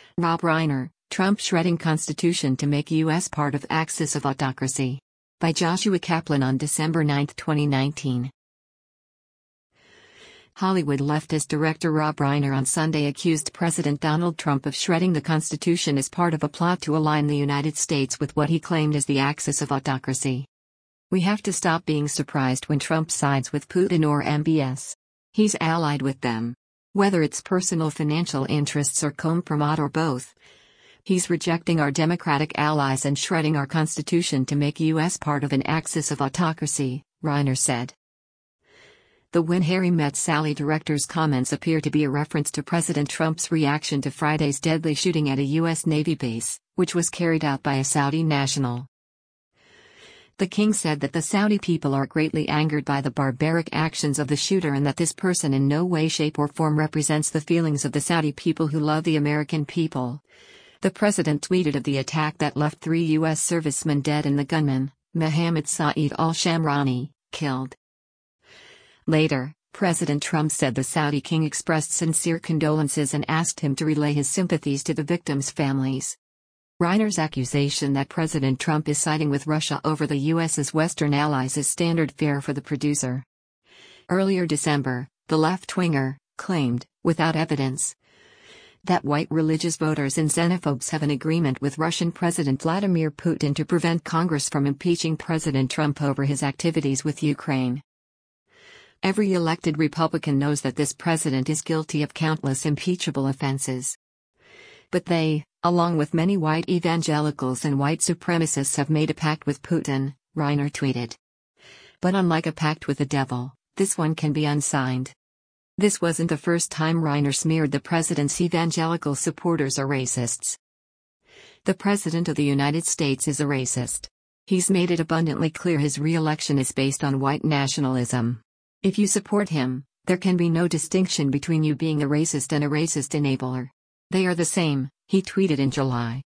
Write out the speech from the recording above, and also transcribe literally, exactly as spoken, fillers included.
Rob Reiner, Trump shredding Constitution to make U S part of Axis of Autocracy. By Joshua Kaplan on December ninth, twenty nineteen. Hollywood leftist director Rob Reiner on Sunday accused President Donald Trump of shredding the Constitution as part of a plot to align the United States with what he claimed is the axis of autocracy. "We have to stop being surprised when Trump sides with Putin or M B S. He's allied with them. Whether it's personal financial interests or compromise or both. He's rejecting our democratic allies and shredding our Constitution to make U S part of an axis of autocracy," Reiner said. The When Harry Met Sally director's comments appear to be a reference to President Trump's reaction to Friday's deadly shooting at a U S Navy base, which was carried out by a Saudi national. The king said that the Saudi people are greatly angered by the barbaric actions of the shooter and that this person in no way, shape, or form represents the feelings of the Saudi people who love the American people. The president tweeted of the attack that left three U S servicemen dead and the gunman, Mohammed Saeed al-Shamrani, killed. Later, President Trump said the Saudi king expressed sincere condolences and asked him to relay his sympathies to the victims' families. Reiner's accusation that President Trump is siding with Russia over the U S's Western allies is standard fare for the producer. Earlier December, the left-winger claimed, without evidence, that white religious voters and xenophobes have an agreement with Russian President Vladimir Putin to prevent Congress from impeaching President Trump over his activities with Ukraine. Every elected Republican knows that this president is guilty of countless impeachable offenses. But they, along with many white evangelicals and white supremacists, have made a pact with Putin, Reiner tweeted. But unlike a pact with the devil, this one can be unsigned. This wasn't the first time Reiner smeared the president's evangelical supporters are racists. The President of the United States is a racist. He's made it abundantly clear his re-election is based on white nationalism. If you support him, there can be no distinction between you being a racist and a racist enabler. They are the same, he tweeted in July.